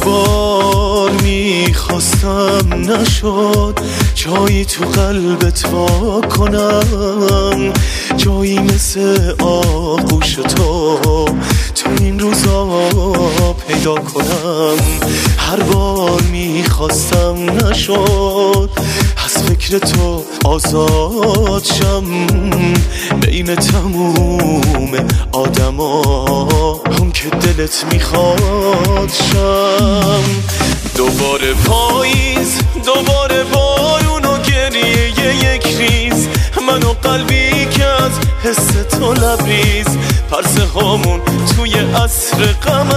بار میخواستم نشد جایی تو قلبت وا کنم، جایی مثل آغوش تو این روزا پیدا کنم. هر بار میخواستم نشد از فکر تو آزاد شم، بین تموم آدما اون که دلت میخواد شم. دوباره پاییز، دوباره بارون و گریه یک ریز، من و قلبی که از حس تو لبریز، پرسه هامون توی عصر غم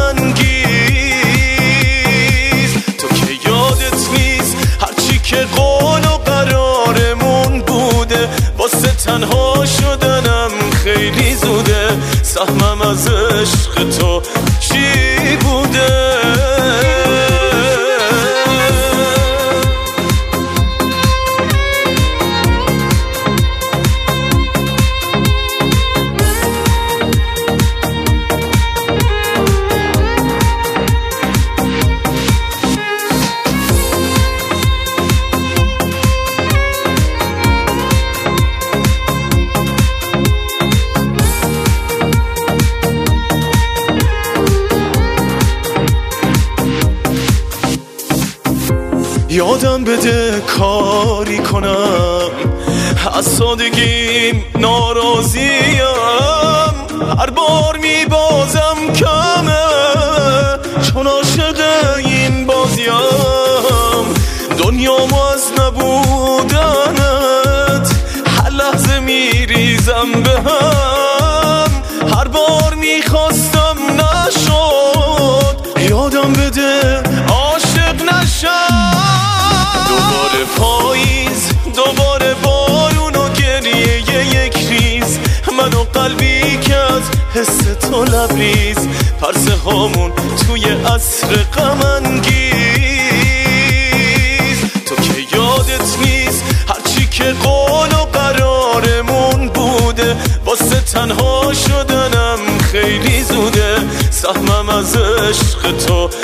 انگیز. تو که یادت نیست هرچی که قول و قرارمون بوده، واسه تنها شدنم خیلی زوده، سهمم از عشق تو چی بوده؟ یادم بده کاری کنم، از سادگیم ناراضیم، هر بار میبازم کمه چون عاشق این بازیم. دنیامو از نبودنت هر لحظه میریزم به هم، هر بار میخواستم نشد یادم بده عاشق نشم. دوباره پاییز، دوباره بارون و گریه یک ریز، من و قلبی که از حس تو لبریز، پرسه هامون توی عصر غم انگیز. تو که یادت نیست هرچی که قول و قرارمون بوده، واسه تنها شدنم خیلی زوده، سهمم از عشق تو